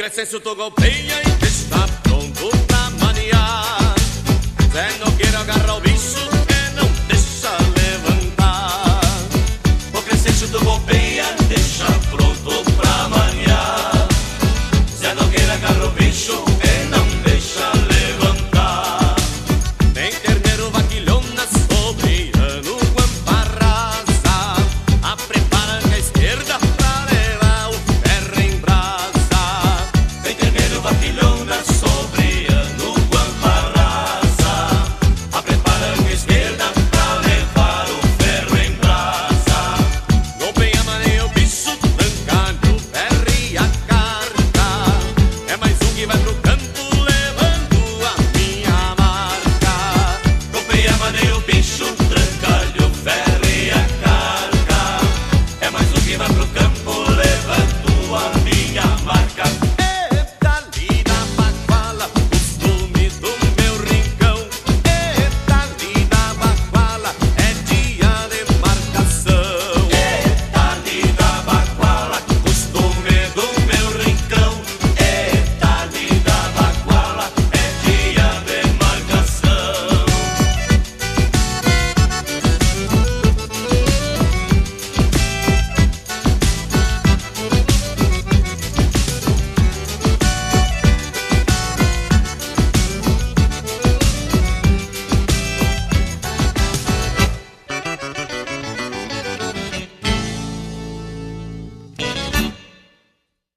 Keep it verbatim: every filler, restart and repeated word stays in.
Crescencio tu golpeia e está pronto pra maniar. Zé Nogueira agarra o bicho e não deixa levantar. O Crescencio tu golpeia e deixa pronto pra maniar. Zé Nogueira agarra o bicho e não deixa levantar. Tem terneiro vaquilhona sobre ano guampa rasa. A prepara a esquerda pra levar o ferro em brasa. Tem terneiro vaquilhona sobre ano guampa rasa. A prepara a esquerda pra levar o ferro em brasa. No penha maneia o bicho trancando o ferro e a carga. É mais um que vai pro campo levando a minha marca. No penha maneia o bicho trancando o ferro e a carga. É mais um que vai pro campo